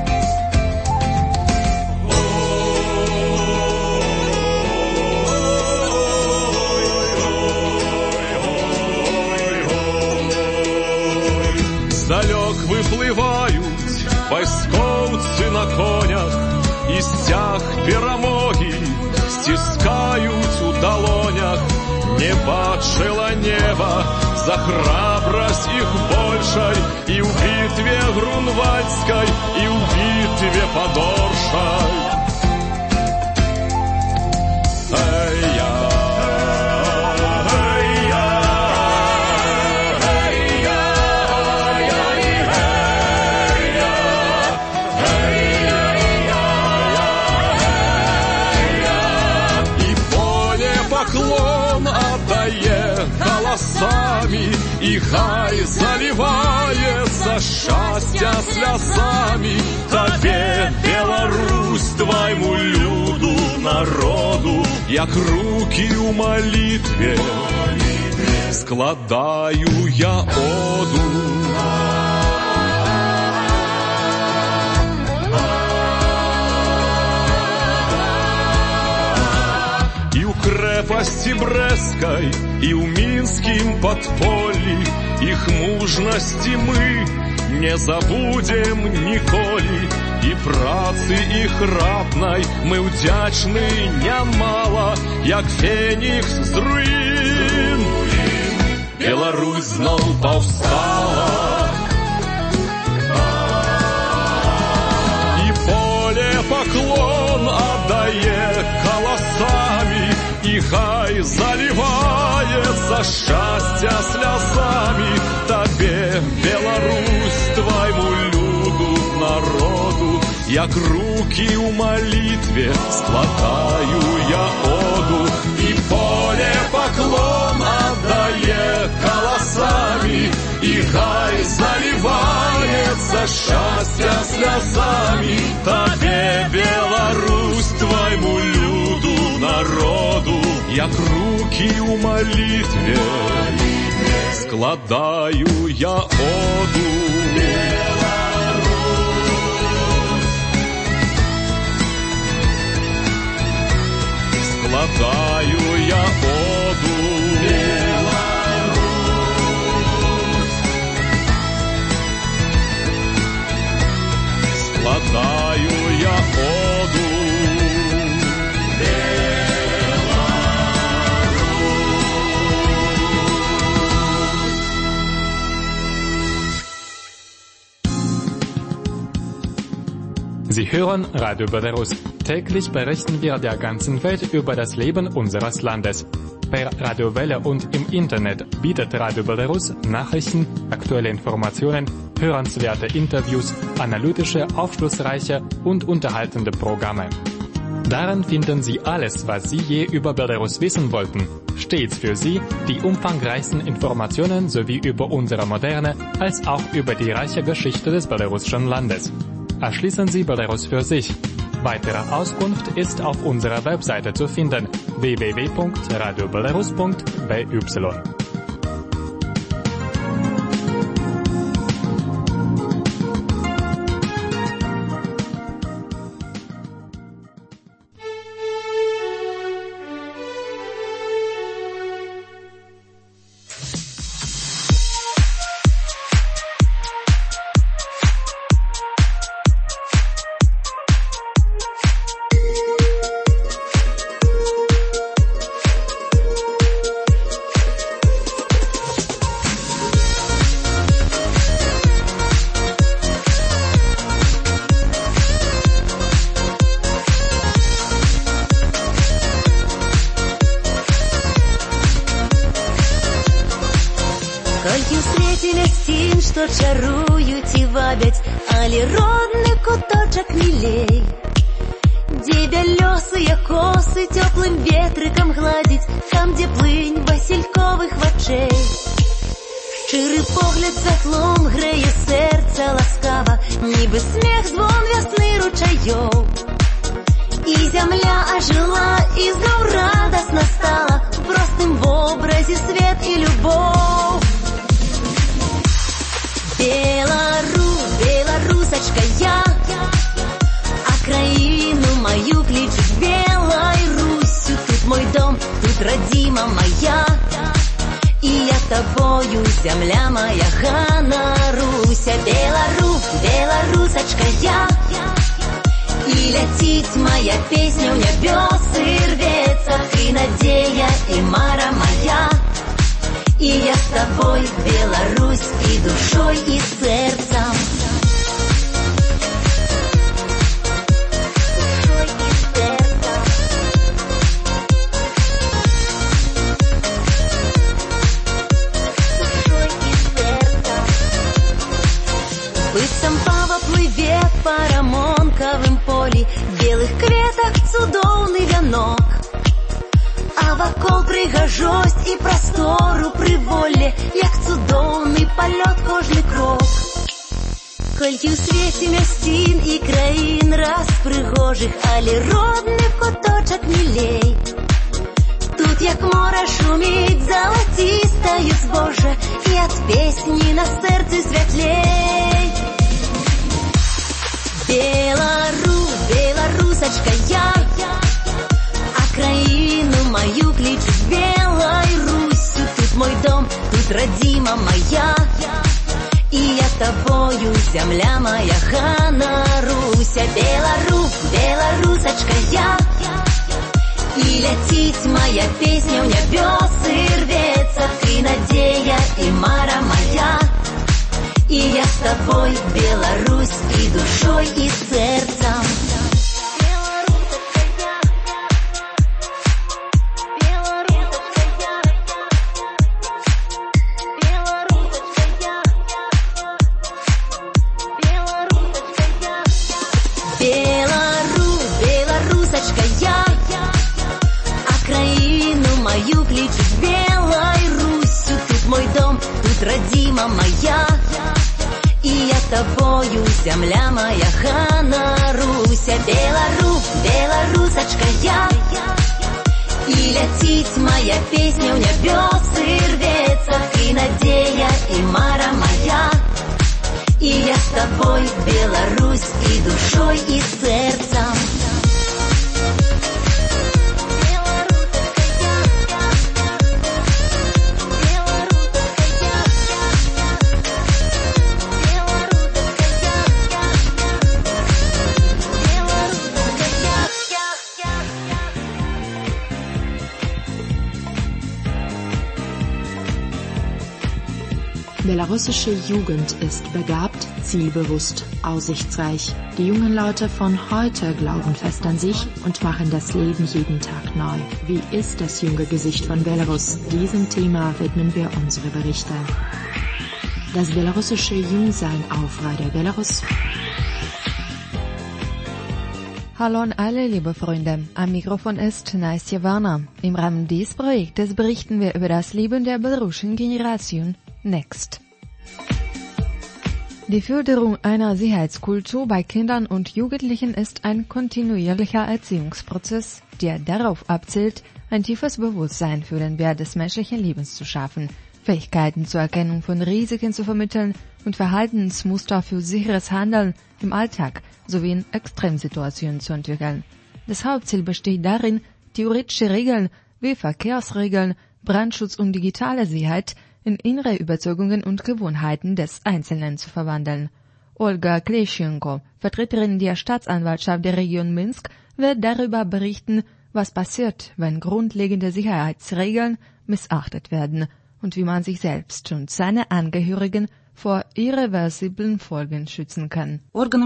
Далек выплывают войсковцы на конях, и стяг перемоги стискают у долонях. Не бачила неба за храбрость их большей, и в битве Грунвальдской, и в битве Подоршей. Голосами, и хай заливается счастья слезами. Тебе, Беларусь, твоему люду, народу, як руки у молитве, складаю я оду. Крепости Брестской и у Минским подполі их мужности мы не забудем ніколи, и працы их ратной мы вдячны немало, як фенікс з руїн. Беларусь знов повстала, и поле поклон отдает голосами, и хай заливается счастья слезами. Тебе, Беларусь, твоему люду, народу, як руки у молитве складаю я оду. И поле поклон отдает голосами, и хай заливается счастья слезами. Тебе, Беларусь, твоему люду, народу, як руки у молитве складаю я оду. Складаю я оду. Sie hören Radio Belarus. Täglich berichten wir der ganzen Welt über das Leben unseres Landes. Per Radiowelle und im Internet bietet Radio Belarus Nachrichten, aktuelle Informationen, hörenswerte Interviews, analytische, aufschlussreiche und unterhaltende Programme. Darin finden Sie alles, was Sie je über Belarus wissen wollten. Stets für Sie die umfangreichsten Informationen sowie über unsere moderne als auch über die reiche Geschichte des belarussischen Landes. Erschließen Sie Belarus für sich. Weitere Auskunft ist auf unserer Webseite zu finden: www.radiobelarus.by. Що чарують і вабять, алі родний куточок милей. Де бялёсыя косы теплым ветрыкам гладзіць, там, дзе плынь васильковых вачэй. Шчыры погляд святлом грэе сэрца ласкава, нібы смех звон вясны ручаёў. І зямля ажыла, і зноў радасна стала, у простым вобразе свет і любоў. Беларусачка я, а краіну мою клічуць белай Руссю. Тут мой дом, тут радзіма моя, і я тобою, зямля моя, ганаруся. Беларусачка я, і ляціць моя песня ў нябёсы, рвецца ты надзея і мара моя. И я с тобой, Беларусь, и душой, и сердцем. Душой и сердцем. Душой и сердцем. Быццам пава плыве па рамонкавым полі, белых кветак цудоўны вянок. А вакол прыгажосць і прастору прыволле, як цудоўны палёт кожны крок. Колькі ў свеце мясцін і краін распрыгожых, але родны куточак мілей. Тут як мора шуміць залацістае збожжа, і ад песні на сэрцы святлей. Беларусачка я, а краіну мою клічуць белай Руссю. Тут мой дом, тут радзіма моя, і я тобою, зямля моя, ганаруся. Беларусачка я, і ляціць моя песня ў нябёсы, рвецца ты надзея і мара моя. І я с тобой, Беларусь, і душой, і сэрцам. Беларусачка я, а краіну мою клічуць белай Руссю. Тут мой дом, тут радзіма моя, і я тобою, зямля моя, ганаруся. Беларусачка я, і ляціць моя песня ў нябёсы, рвецца ты надзея і мара моя. И я с тобой, Беларусь, и душой, и сердцем. belarussische Jugend ist begabt, zielbewusst, aussichtsreich. Die jungen Leute von heute glauben fest an sich und machen das Leben jeden Tag neu. Wie ist das junge Gesicht von Belarus? Diesem Thema widmen wir unsere Berichte. Das belarussische Jungsein auf Radio Belarus. Hallo an alle, liebe Freunde. Am Mikrofon ist Nastja Warner. Im Rahmen dieses Projektes berichten wir über das Leben der belarussischen Generation Next. Die Förderung einer Sicherheitskultur bei Kindern und Jugendlichen ist ein kontinuierlicher Erziehungsprozess, der darauf abzielt, ein tiefes Bewusstsein für den Wert des menschlichen Lebens zu schaffen, Fähigkeiten zur Erkennung von Risiken zu vermitteln und Verhaltensmuster für sicheres Handeln im Alltag sowie in Extremsituationen zu entwickeln. Das Hauptziel besteht darin, theoretische Regeln wie Verkehrsregeln, Brandschutz und digitale Sicherheit in innere Überzeugungen und Gewohnheiten des Einzelnen zu verwandeln. Olga Kleschenko, Vertreterin der Staatsanwaltschaft der Region Minsk, wird darüber berichten, was passiert, wenn grundlegende Sicherheitsregeln missachtet werden und wie man sich selbst und seine Angehörigen vor irreversiblen Folgen schützen kann.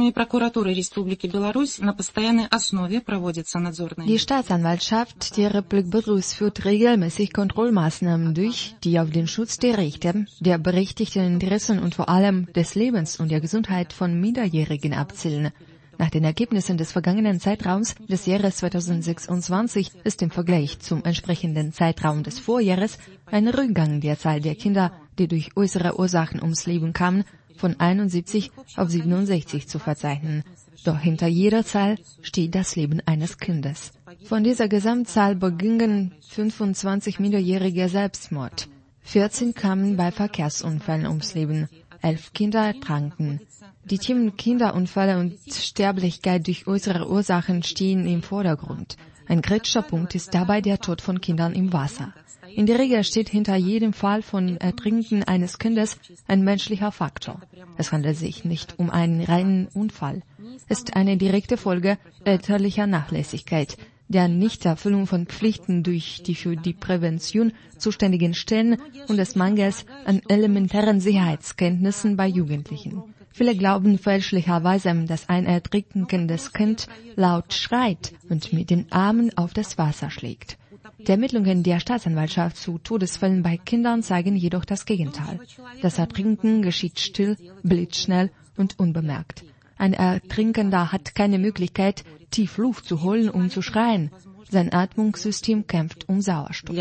Die Staatsanwaltschaft der Republik Belarus führt regelmäßig Kontrollmaßnahmen durch, die auf den Schutz der Rechte, der berechtigten Interessen und vor allem des Lebens und der Gesundheit von Minderjährigen abzielen. Nach den Ergebnissen des vergangenen Zeitraums des Jahres 2026 ist im Vergleich zum entsprechenden Zeitraum des Vorjahres ein Rückgang der Zahl der Kinder, die durch äußere Ursachen ums Leben kamen, von 71 auf 67 zu verzeichnen. Doch hinter jeder Zahl steht das Leben eines Kindes. Von dieser Gesamtzahl begingen 25 Minderjährige Selbstmord. 14 kamen bei Verkehrsunfällen ums Leben. 11 Kinder ertranken. Die Themen Kinderunfälle und Sterblichkeit durch äußere Ursachen stehen im Vordergrund. Ein kritischer Punkt ist dabei der Tod von Kindern im Wasser. In der Regel steht hinter jedem Fall von Ertrinken eines Kindes ein menschlicher Faktor. Es handelt sich nicht um einen reinen Unfall. Es ist eine direkte Folge elterlicher Nachlässigkeit, der Nichterfüllung von Pflichten durch die für die Prävention zuständigen Stellen und des Mangels an elementaren Sicherheitskenntnissen bei Jugendlichen. Viele glauben fälschlicherweise, dass ein ertrinkendes Kind laut schreit und mit den Armen auf das Wasser schlägt. Die Ermittlungen der Staatsanwaltschaft zu Todesfällen bei Kindern zeigen jedoch das Gegenteil. Das Ertrinken geschieht still, blitzschnell und unbemerkt. Ein Ertrinkender hat keine Möglichkeit, tief Luft zu holen, um zu schreien. Sein Atmungssystem kämpft um Sauerstoff.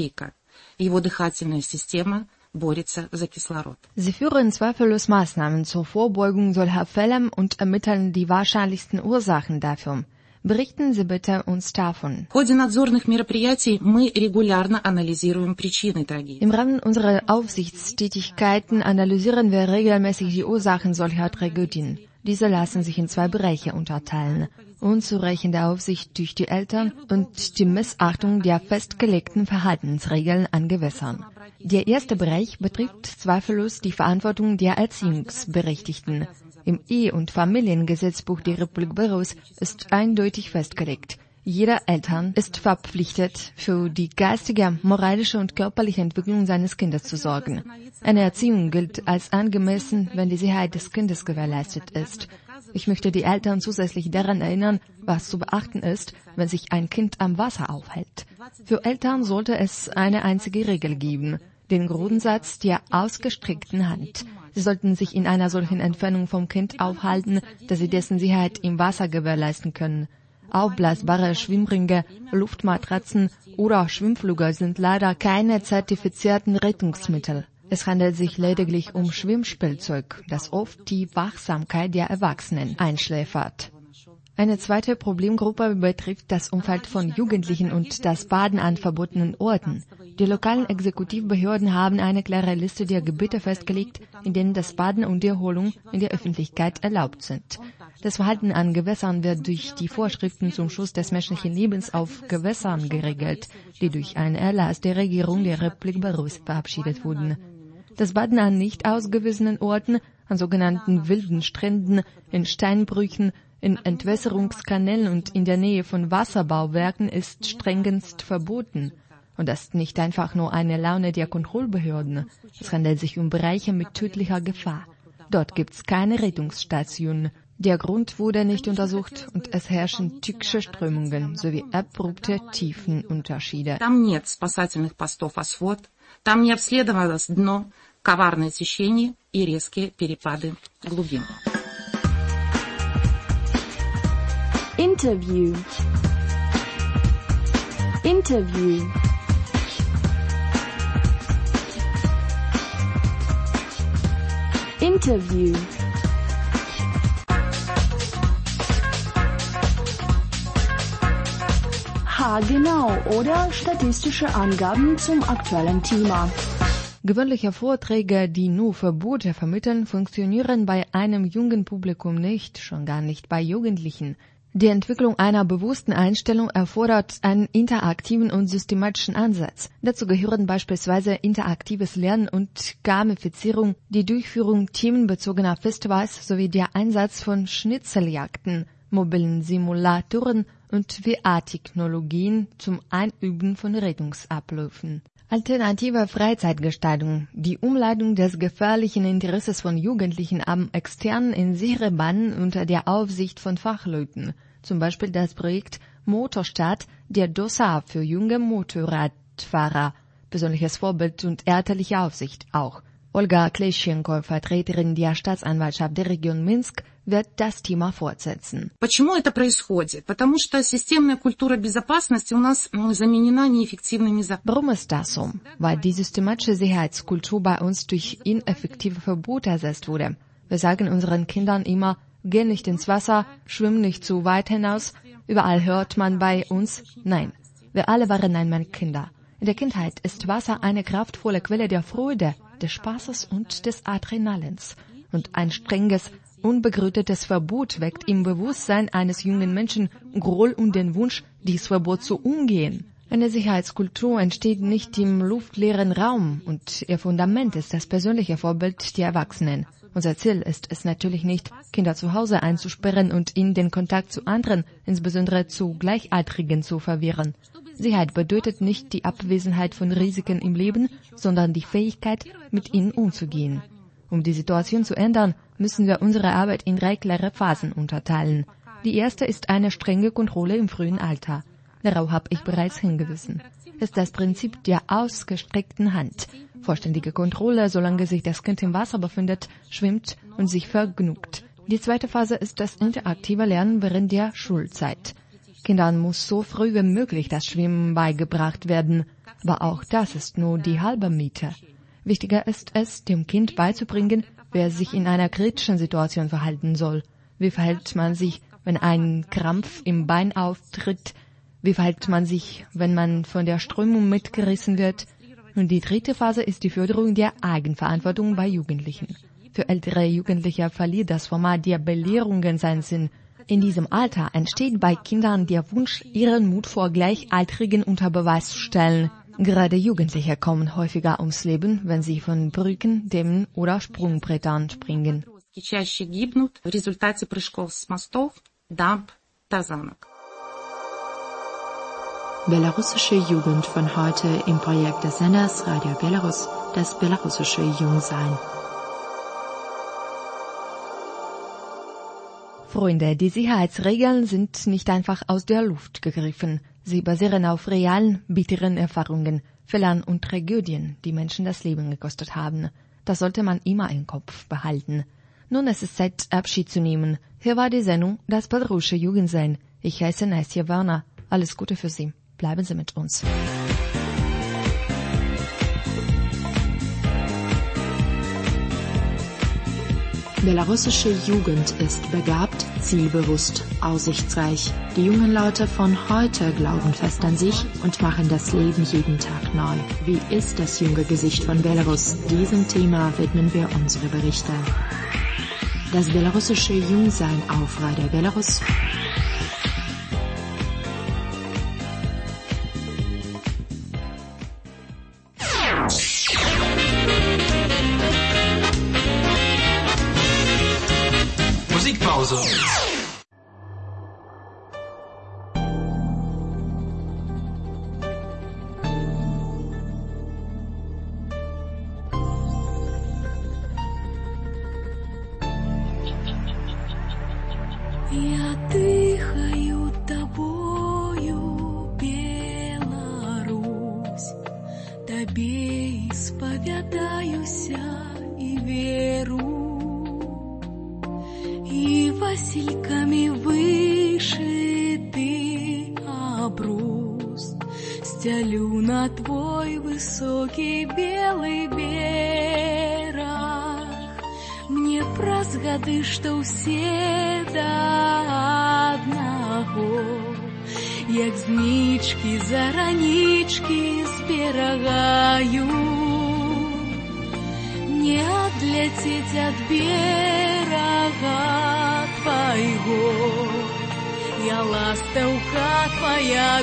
Sie führen zweifellos Maßnahmen zur Vorbeugung solcher Fälle und ermitteln die wahrscheinlichsten Ursachen dafür. Berichten Sie bitte uns davon. Im Rahmen unserer Aufsichtstätigkeiten analysieren wir regelmäßig die Ursachen solcher Tragödien. Diese lassen sich in zwei Bereiche unterteilen: unzureichende Aufsicht durch die Eltern und die Missachtung der festgelegten Verhaltensregeln an Gewässern. Der erste Bereich betrifft zweifellos die Verantwortung der Erziehungsberechtigten. Im Ehe- und Familiengesetzbuch der Republik Belarus ist eindeutig festgelegt: Jeder Eltern ist verpflichtet, für die geistige, moralische und körperliche Entwicklung seines Kindes zu sorgen. Eine Erziehung gilt als angemessen, wenn die Sicherheit des Kindes gewährleistet ist. Ich möchte die Eltern zusätzlich daran erinnern, was zu beachten ist, wenn sich ein Kind am Wasser aufhält. Für Eltern sollte es eine einzige Regel geben: den Grundsatz der ausgestreckten Hand. Sie sollten sich in einer solchen Entfernung vom Kind aufhalten, dass sie dessen Sicherheit im Wasser gewährleisten können. Aufblasbare Schwimmringe, Luftmatratzen oder Schwimmflügel sind leider keine zertifizierten Rettungsmittel. Es handelt sich lediglich um Schwimmspielzeug, das oft die Wachsamkeit der Erwachsenen einschläfert. Eine zweite Problemgruppe betrifft das Umfeld von Jugendlichen und das Baden an verbotenen Orten. Die lokalen Exekutivbehörden haben eine klare Liste der Gebiete festgelegt, in denen das Baden und die Erholung in der Öffentlichkeit erlaubt sind. Das Verhalten an Gewässern wird durch die Vorschriften zum Schutz des menschlichen Lebens auf Gewässern geregelt, die durch einen Erlass der Regierung der Republik Belarus verabschiedet wurden. Das Baden an nicht ausgewiesenen Orten, an sogenannten wilden Stränden, in Steinbrüchen, in Entwässerungskanälen und in der Nähe von Wasserbauwerken ist strengst verboten. Und das ist nicht einfach nur eine Laune der Kontrollbehörden. Es handelt sich um Bereiche mit tödlicher Gefahr. Dort gibt's keine Rettungsstationen. Der Grund wurde nicht untersucht und es herrschen tückische Strömungen sowie abrupte Tiefenunterschiede. Там нет спасательных постов «Освод», там не обследовалось дно, коварное течение и резкие перепады глубин. Interview. Interview. Interview. Genau, oder statistische Angaben zum aktuellen Thema. Gewöhnliche Vorträge, die nur Verbote vermitteln, funktionieren bei einem jungen Publikum nicht, schon gar nicht bei Jugendlichen. Die Entwicklung einer bewussten Einstellung erfordert einen interaktiven und systematischen Ansatz. Dazu gehören beispielsweise interaktives Lernen und Gamifizierung, die Durchführung themenbezogener Festivals sowie der Einsatz von Schnitzeljagden, mobilen Simulatoren und VR-Technologien zum Einüben von Rettungsabläufen. Alternative Freizeitgestaltung. Die Umleitung des gefährlichen Interesses von Jugendlichen am Externen in sichere Bahnen unter der Aufsicht von Fachleuten. Zum Beispiel das Projekt Motorstart der DOSA für junge Motorradfahrer. Persönliches Vorbild und elterliche Aufsicht auch. Olga Kleschenko, Vertreterin der Staatsanwaltschaft der Region Minsk, wird das Thema fortsetzen. Почему это происходит? Потому что системная культура безопасности у нас заменена неэффективными законами. Warum ist das so? Weil die systematische Sicherheitskultur bei uns durch ineffektive Verbote ersetzt wurde. Wir sagen unseren Kindern immer, geh nicht ins Wasser, schwimm nicht zu weit hinaus. Überall hört man bei uns, nein, wir alle waren einmal Kinder. In der Kindheit ist Wasser eine kraftvolle Quelle der Freude, des Spaßes und des Adrenalins. Und ein strenges, unbegründetes Verbot weckt im Bewusstsein eines jungen Menschen Groll und den Wunsch, dieses Verbot zu umgehen. Eine Sicherheitskultur entsteht nicht im luftleeren Raum und ihr Fundament ist das persönliche Vorbild der Erwachsenen. Unser Ziel ist es natürlich nicht, Kinder zu Hause einzusperren und ihnen den Kontakt zu anderen, insbesondere zu Gleichaltrigen, zu verwehren. Sicherheit bedeutet nicht die Abwesenheit von Risiken im Leben, sondern die Fähigkeit, mit ihnen umzugehen. Um die Situation zu ändern, müssen wir unsere Arbeit in 3 klare Phasen unterteilen. Die erste ist eine strenge Kontrolle im frühen Alter. Darauf habe ich bereits hingewiesen. Es ist das Prinzip der ausgestreckten Hand. Vollständige Kontrolle, solange sich das Kind im Wasser befindet, schwimmt und sich vergnügt. Die zweite Phase ist das interaktive Lernen während der Schulzeit. Kindern muss so früh wie möglich das Schwimmen beigebracht werden, aber auch das ist nur die halbe Miete. Wichtiger ist es, dem Kind beizubringen, wer sich in einer kritischen Situation verhalten soll. Wie verhält man sich, wenn ein Krampf im Bein auftritt? Wie verhält man sich, wenn man von der Strömung mitgerissen wird? Und die dritte Phase ist die Förderung der Eigenverantwortung bei Jugendlichen. Für ältere Jugendliche verliert das Format der Belehrungen seinen Sinn. In diesem Alter entsteht bei Kindern der Wunsch, ihren Mut vor Gleichaltrigen unter Beweis zu stellen. Gerade Jugendliche kommen häufiger ums Leben, wenn sie von Brücken, Dämmen oder Sprungbrettern springen. Чаще гибнут в результате прыжков с мостов, дамб, тазанок. Belarussische Jugend von heute im Projekt des Senders Radio Belarus, das belarussische Jungsein. Freunde, die Sicherheitsregeln sind nicht einfach aus der Luft gegriffen. Sie basieren auf realen, bitteren Erfahrungen, Fehlern und Tragödien, die Menschen das Leben gekostet haben. Das sollte man immer im Kopf behalten. Nun ist es Zeit, Abschied zu nehmen. Hier war die Sendung Das belarussische Jugendsein. Ich heiße Nastja Werner. Alles Gute für Sie. Bleiben Sie mit uns. Belarussische Jugend ist begabt, zielbewusst, aussichtsreich. Die jungen Leute von heute glauben fest an sich und machen das Leben jeden Tag neu. Wie ist das junge Gesicht von Belarus? Diesem Thema widmen wir unsere Berichte. Das belarussische Jungsein auf Radio Belarus. Musikpause. дыхаю тобою, Беларусь, Тебе исповедаюся и веру, и васильками вышитый обрус стелю на твой высокий белый берег. Мне празгады, что все до одного, як знички, заранички зберагаю. Не отлететь от берега твоего, я ластовка твоя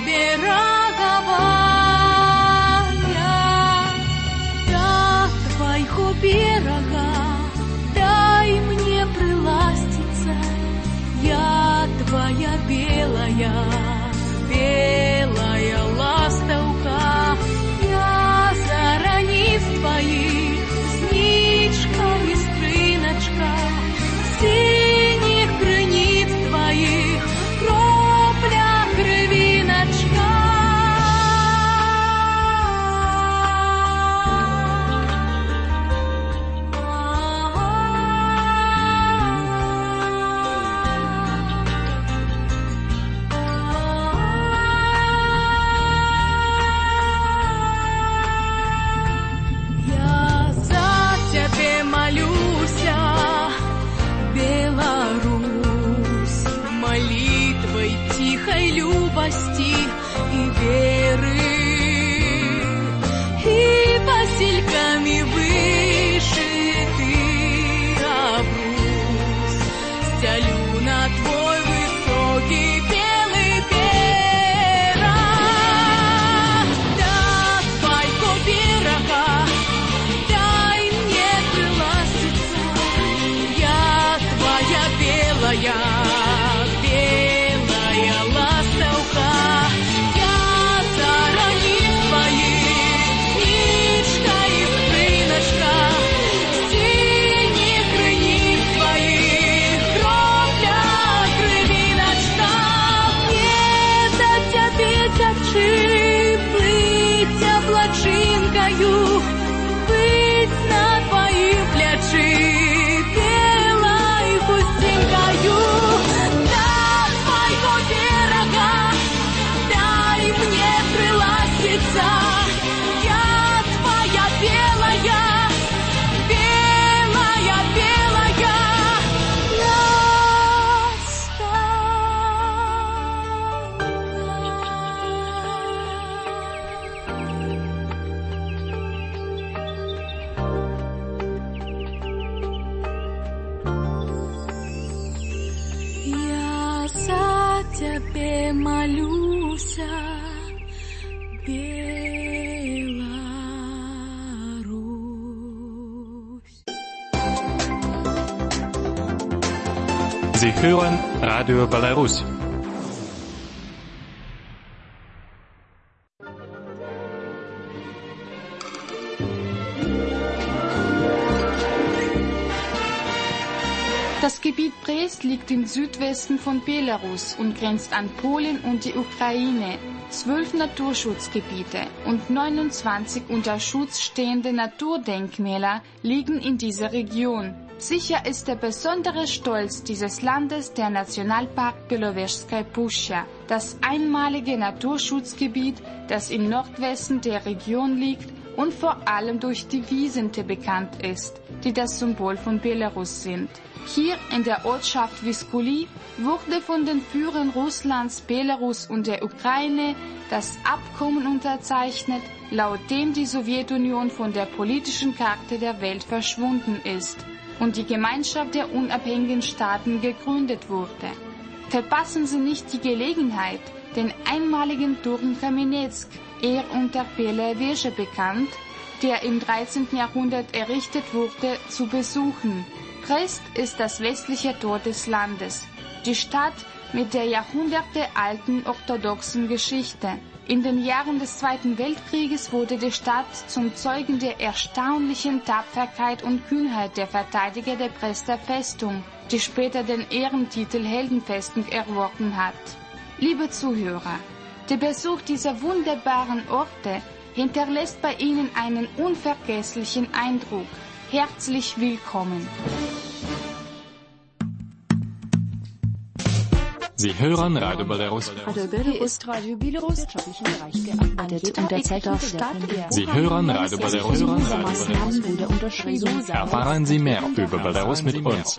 береговая. До твоего берега дай мне приластиться, я твоя белая, белая ластовка. Я заранив твоих, сничка и скрыночка, синих границ твоих, кропля кровиночка. Любости и веры, и васильками вышитый обрус стелю на твой высокий белый берег. До твоего берега дай мне приластиться, я твоя белая, быть на твои плечи белой хустинкою. До твоего берега дай мне приластиться, я твоя белая, белая, белая тебе молюся, Беларусь. Sie hören Radio Belarus. Das Gebiet Brest liegt im Südwesten von Belarus und grenzt an Polen und die Ukraine. 12 Naturschutzgebiete und 29 unter Schutz stehende Naturdenkmäler liegen in dieser Region. Sicher ist der besondere Stolz dieses Landes der Nationalpark Belovežskaja Pušča, das einmalige Naturschutzgebiet, das im Nordwesten der Region liegt und vor allem durch die Wiesente bekannt ist, die das Symbol von Belarus sind. Hier in der Ortschaft Viskuli wurde von den Führern Russlands, Belarus und der Ukraine das Abkommen unterzeichnet, laut dem die Sowjetunion von der politischen Karte der Welt verschwunden ist und die Gemeinschaft der unabhängigen Staaten gegründet wurde. Verpassen Sie nicht die Gelegenheit, den einmaligen Turm Kamenetsk, eher unter Bela Veja bekannt, der im 13. Jahrhundert errichtet wurde, zu besuchen. Brest ist das westliche Tor des Landes, die Stadt mit der jahrhundertealten orthodoxen Geschichte. In den Jahren des Zweiten Weltkrieges wurde die Stadt zum Zeugen der erstaunlichen Tapferkeit und Kühnheit der Verteidiger der Brester Festung, die später den Ehrentitel Heldenfestung erworben hat. Liebe Zuhörer, der Besuch dieser wunderbaren Orte hinterlässt bei Ihnen einen unvergesslichen Eindruck. Herzlich willkommen. Sie hören Radio Belarus. Hier ist Radio Belarus, wirtschaftlichen Bereich gearbeitet und derzeit auch statt. Sie hören Radio Belarus. Maßnahmen wurde unterschrieben. Erfahren Sie mehr über Belarus mit uns.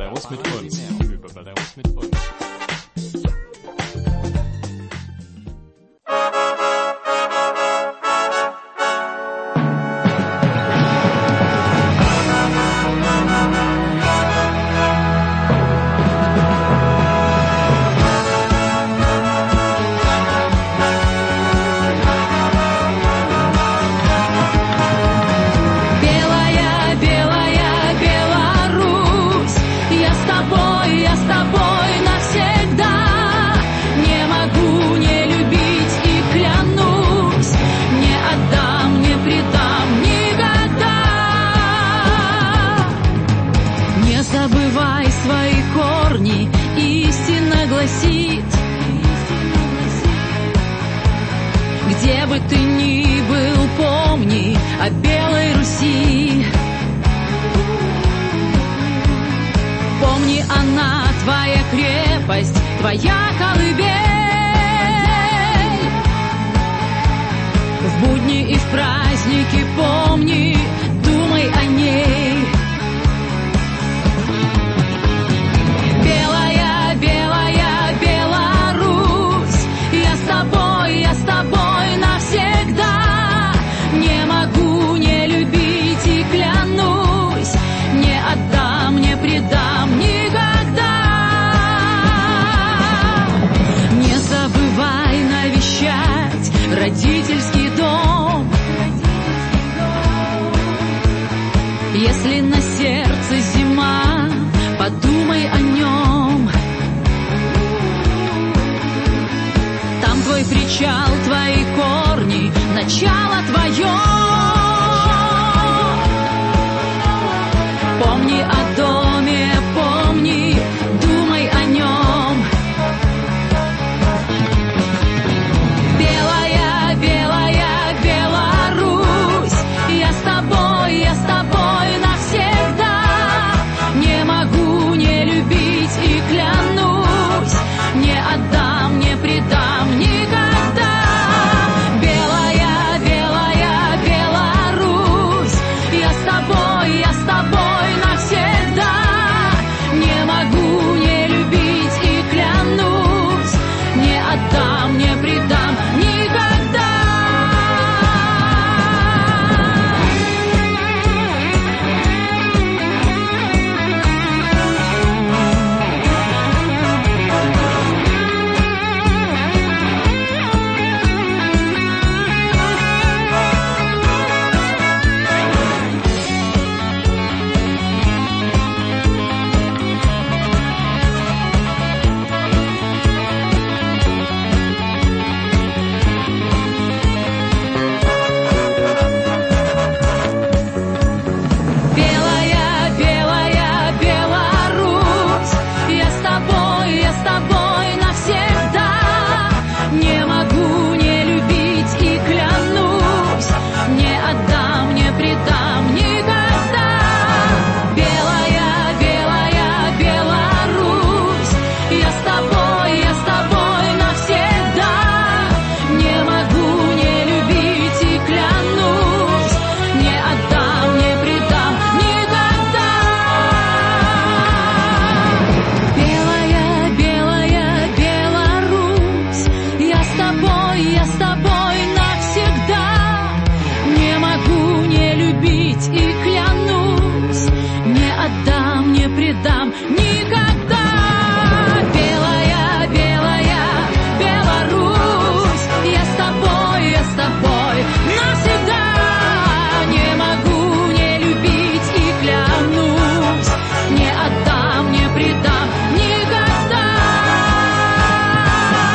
Где бы ты ни был, помни о белой Руси. Помни, она твоя крепость, твоя колыбель. В будни и в праздники помни, думай о ней. Белая, белая Беларусь, я с тобой навсегда. Не могу не любить и клянусь, не отдам, не предам никогда. Не забывай навещать родительский дом. Если на сердце зима, подумай о нем. Там твой причал, твои корни, начало твое. Помни о доме, помни, думай о нем. Белая, белая Беларусь, я с тобой навсегда. Не могу не любить и клянусь, не отдам, не предам никогда. Белая, белая Беларусь, я с тобой навсегда. Не могу не любить и клянусь, не отдам, не предам.